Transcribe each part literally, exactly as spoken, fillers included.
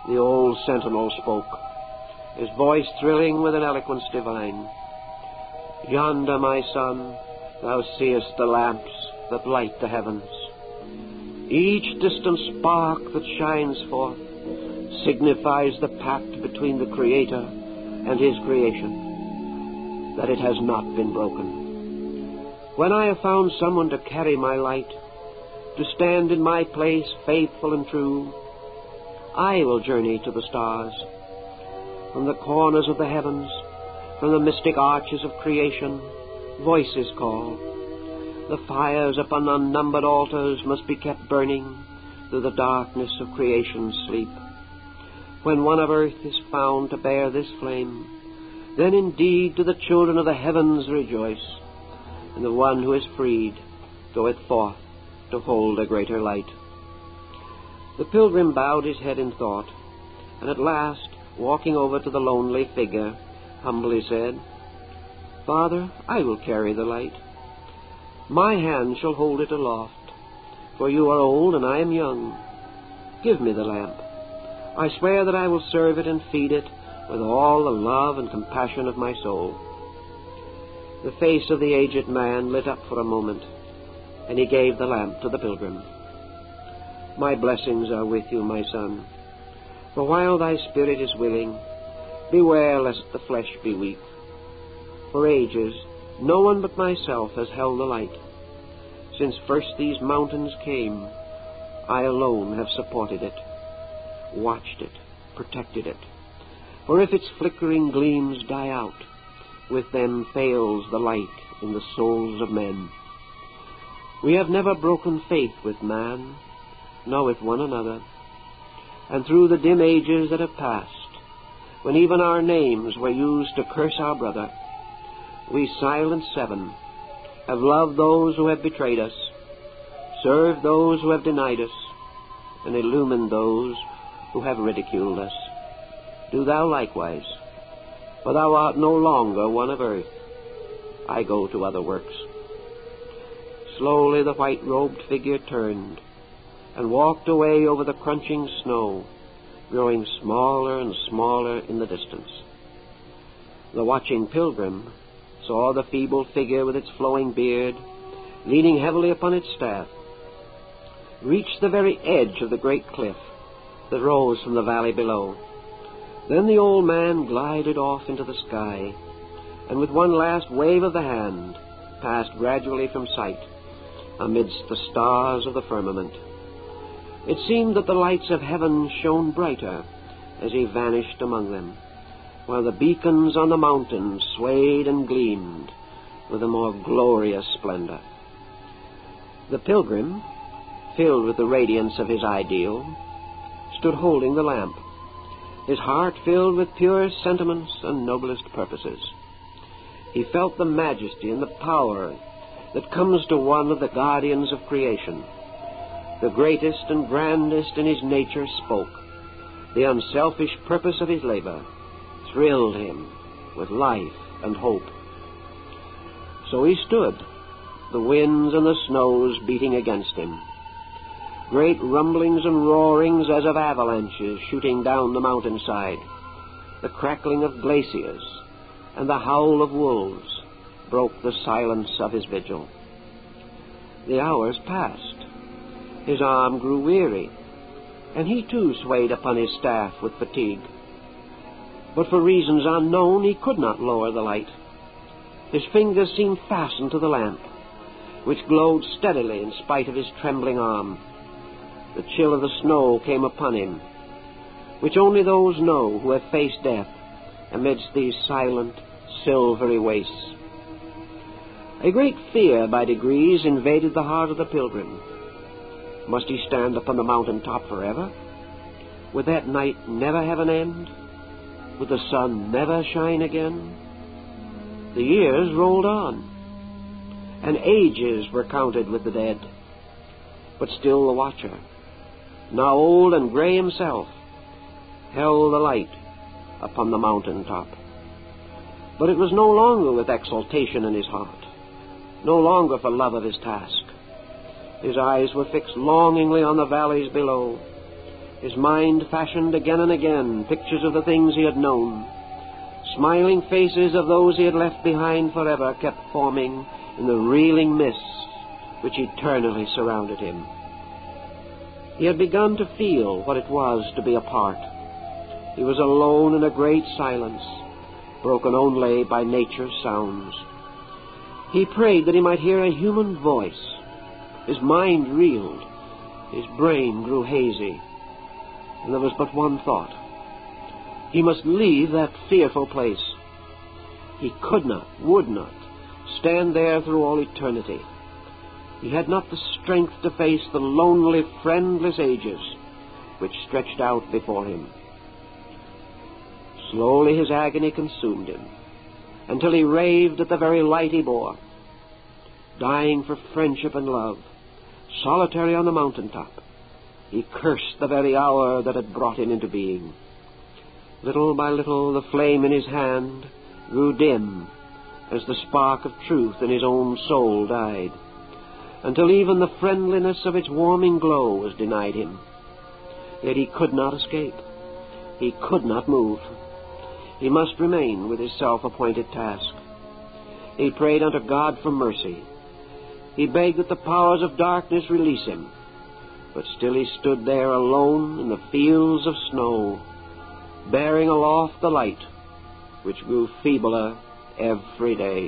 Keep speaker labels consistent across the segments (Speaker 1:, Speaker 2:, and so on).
Speaker 1: The old sentinel spoke, his voice thrilling with an eloquence divine. Yonder, my son, thou seest the lamps that light the heavens. Each distant spark that shines forth signifies the pact between the Creator and His creation, that it has not been broken. When I have found someone to carry my light, to stand in my place faithful and true, I will journey to the stars. From the corners of the heavens, from the mystic arches of creation, voices call. The fires upon unnumbered altars must be kept burning through the darkness of creation's sleep. When one of earth is found to bear this flame, then indeed do the children of the heavens rejoice, and the one who is freed goeth forth to hold a greater light. The pilgrim bowed his head in thought, and at last, walking over to the lonely figure, humbly said, Father, I will carry the light. My hand shall hold it aloft, for you are old and I am young. Give me the lamp. I swear that I will serve it and feed it with all the love and compassion of my soul. The face of the aged man lit up for a moment, and he gave the lamp to the pilgrim. My blessings are with you, my son, for while thy spirit is willing, beware lest the flesh be weak. For ages, no one but myself has held the light. Since first these mountains came, I alone have supported it, watched it, protected it. For if its flickering gleams die out, with them fails the light in the souls of men. We have never broken faith with man, nor with one another. And through the dim ages that have passed, when even our names were used to curse our brother, we silent seven have loved those who have betrayed us, served those who have denied us, and illumined those who have ridiculed us. Do thou likewise, for thou art no longer one of earth. I go to other works. Slowly the white-robed figure turned and walked away over the crunching snow, growing smaller and smaller in the distance. The watching pilgrim saw the feeble figure with its flowing beard, leaning heavily upon its staff, reach the very edge of the great cliff that rose from the valley below. Then the old man glided off into the sky, and with one last wave of the hand, passed gradually from sight amidst the stars of the firmament. It seemed that the lights of heaven shone brighter as he vanished among them, while the beacons on the mountains swayed and gleamed with a more glorious splendor. The pilgrim, filled with the radiance of his ideal, stood holding the lamp, his heart filled with purest sentiments and noblest purposes. He felt the majesty and the power that comes to one of the guardians of creation. The greatest and grandest in his nature spoke. The unselfish purpose of his labor thrilled him with life and hope. So he stood, the winds and the snows beating against him, great rumblings and roarings as of avalanches shooting down the mountainside, the crackling of glaciers and the howl of wolves broke the silence of his vigil. The hours passed. His arm grew weary, and he too swayed upon his staff with fatigue. But for reasons unknown, he could not lower the light. His fingers seemed fastened to the lamp, which glowed steadily in spite of his trembling arm. The chill of the snow came upon him, which only those know who have faced death amidst these silent, silvery wastes. A great fear by degrees invaded the heart of the pilgrim. Must he stand upon the mountain top forever? Would that night never have an end? Would the sun never shine again? The years rolled on, and ages were counted with the dead. But still the watcher, now old and gray himself, held the light upon the mountain top. But it was no longer with exultation in his heart, no longer for love of his task. His eyes were fixed longingly on the valleys below, His mind fashioned again and again pictures of the things he had known. Smiling faces of those he had left behind forever kept forming in the reeling mists which eternally surrounded him. He had begun to feel what it was to be apart. He was alone in a great silence, broken only by nature's sounds. He prayed that he might hear a human voice. His mind reeled. His brain grew hazy. And there was but one thought. He must leave that fearful place. He could not, would not, stand there through all eternity. He had not the strength to face the lonely, friendless ages which stretched out before him. Slowly his agony consumed him, until he raved at the very light he bore. Dying for friendship and love, solitary on the mountaintop, he cursed the very hour that had brought him into being. Little by little the flame in his hand grew dim as the spark of truth in his own soul died, until even the friendliness of its warming glow was denied him. Yet he could not escape. He could not move. He must remain with his self-appointed task. He prayed unto God for mercy. He begged that the powers of darkness release him. But still he stood there alone in the fields of snow, bearing aloft the light which grew feebler every day.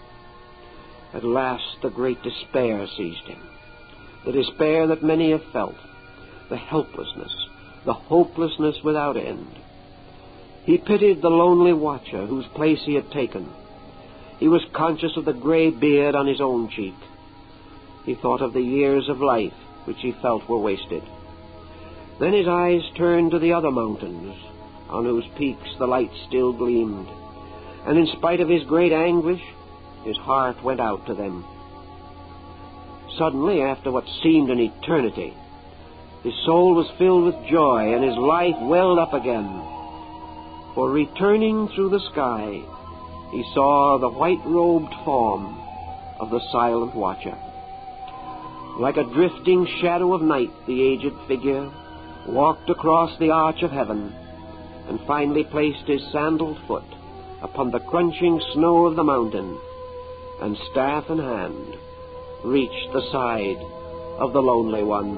Speaker 1: At last the great despair seized him, the despair that many have felt, the helplessness, the hopelessness without end. He pitied the lonely watcher whose place he had taken. He was conscious of the gray beard on his own cheek. He thought of the years of life which he felt were wasted. Then his eyes turned to the other mountains, on whose peaks the light still gleamed, and in spite of his great anguish, his heart went out to them. Suddenly, after what seemed an eternity, his soul was filled with joy, and his life welled up again. For returning through the sky, he saw the white-robed form of the silent watcher. Like a drifting shadow of night, the aged figure walked across the arch of heaven and finally placed his sandaled foot upon the crunching snow of the mountain, and staff in hand reached the side of the lonely one.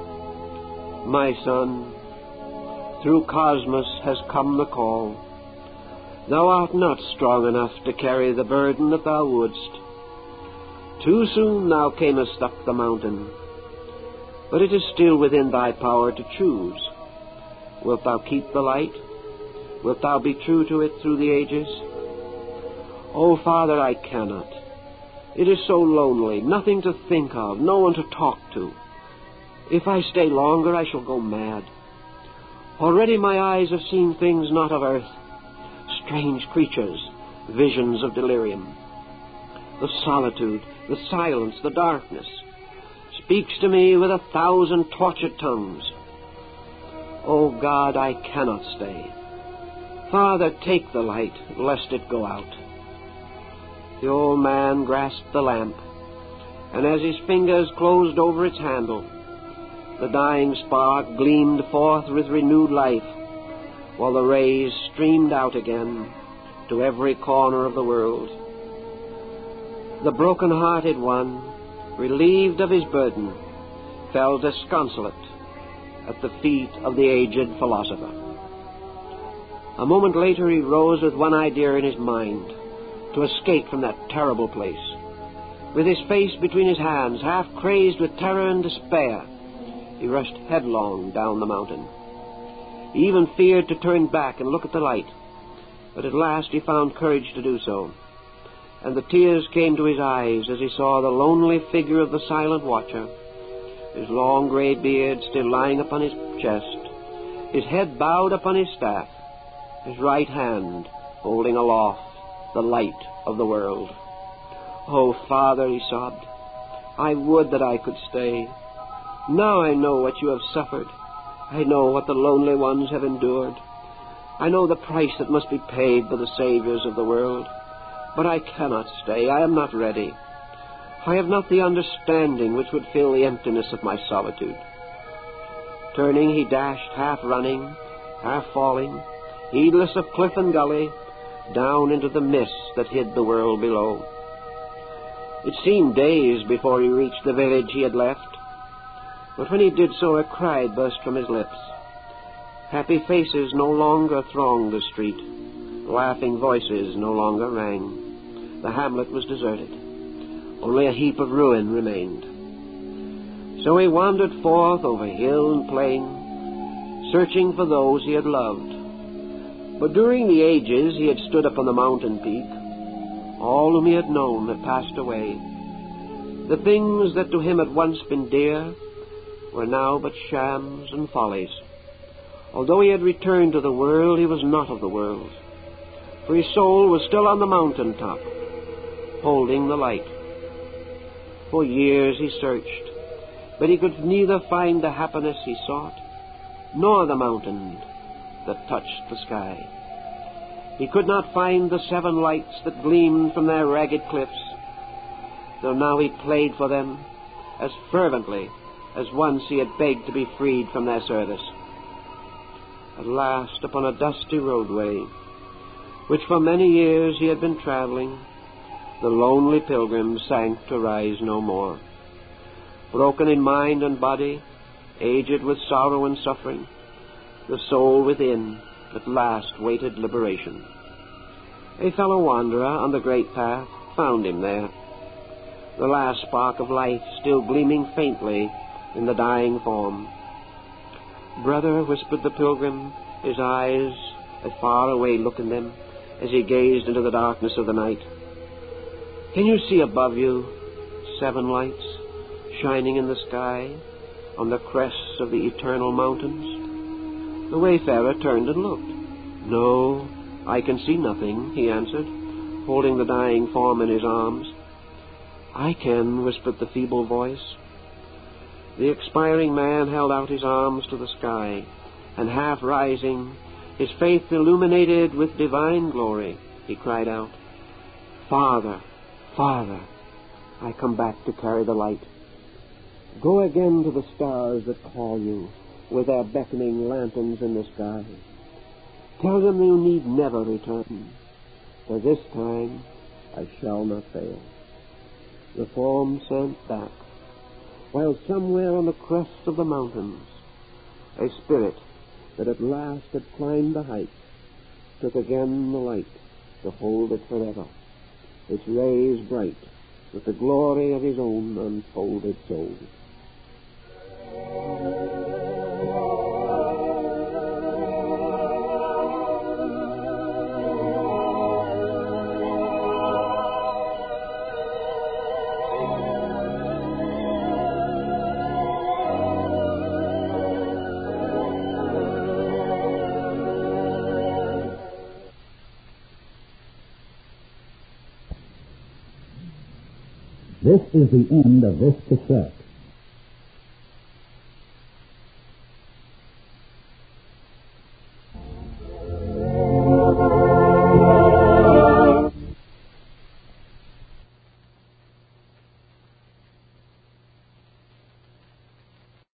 Speaker 1: My son, through Cosmos has come the call. Thou art not strong enough to carry the burden that thou wouldst. Too soon thou camest up the mountain, but it is still within thy power to choose. Wilt thou keep the light? Wilt thou be true to it through the ages? Oh, Father, I cannot. It is so lonely, nothing to think of, no one to talk to. If I stay longer, I shall go mad. Already my eyes have seen things not of earth, strange creatures, visions of delirium. The solitude, the silence, the darkness speaks to me with a thousand tortured tongues. Oh God, I cannot stay. Father, take the light, lest it go out. The old man grasped the lamp, and as his fingers closed over its handle, the dying spark gleamed forth with renewed life, while the rays streamed out again to every corner of the world. The broken-hearted one, relieved of his burden, fell disconsolate at the feet of the aged philosopher. A moment later he rose with one idea in his mind, to escape from that terrible place. With his face between his hands, half crazed with terror and despair, he rushed headlong down the mountain. He even feared to turn back and look at the light, but at last he found courage to do so, and the tears came to his eyes as he saw the lonely figure of the silent watcher, his long gray beard still lying upon his chest, his head bowed upon his staff, his right hand holding aloft the light of the world. Oh, Father, he sobbed, I would that I could stay. Now I know what you have suffered. I know what the lonely ones have endured. I know the price that must be paid for the saviors of the world. But I cannot stay. I am not ready. I have not the understanding which would fill the emptiness of my solitude. Turning, he dashed, half running, half falling, heedless of cliff and gully, down into the mist that hid the world below. It seemed days before he reached the village he had left, but when he did so a cry burst from his lips. Happy faces no longer thronged the street, laughing voices no longer rang. The hamlet was deserted. Only a heap of ruin remained. So he wandered forth over hill and plain, searching for those he had loved. But during the ages he had stood upon the mountain peak, all whom he had known had passed away. The things that to him had once been dear were now but shams and follies. Although he had returned to the world, he was not of the world, for his soul was still on the mountain top, holding the light. For years he searched, but he could neither find the happiness he sought, nor the mountain that touched the sky. He could not find the seven lights that gleamed from their ragged cliffs, though now he played for them as fervently as once he had begged to be freed from their service. At last, upon a dusty roadway, which for many years he had been traveling, the lonely pilgrim sank to rise no more. Broken in mind and body, aged with sorrow and suffering, the soul within at last waited liberation. A fellow wanderer on the great path found him there, the last spark of life still gleaming faintly in the dying form. "Brother," whispered the pilgrim, his eyes a far-away look in them as he gazed into the darkness of the night, "can you see above you seven lights shining in the sky on the crests of the eternal mountains?" The wayfarer turned and looked. "No, I can see nothing," he answered, holding the dying form in his arms. "I can," whispered the feeble voice. The expiring man held out his arms to the sky, and half rising, his face illuminated with divine glory, he cried out, "Father, Father, I come back to carry the light. Go again to the stars that call you with their beckoning lanterns in the sky. Tell them you need never return, for this time I shall not fail." The form sank back, while somewhere on the crests of the mountains, a spirit that at last had climbed the heights took again the light to hold it forever, its rays bright with the glory of his own unfolded soul.
Speaker 2: This is the end of this cassette.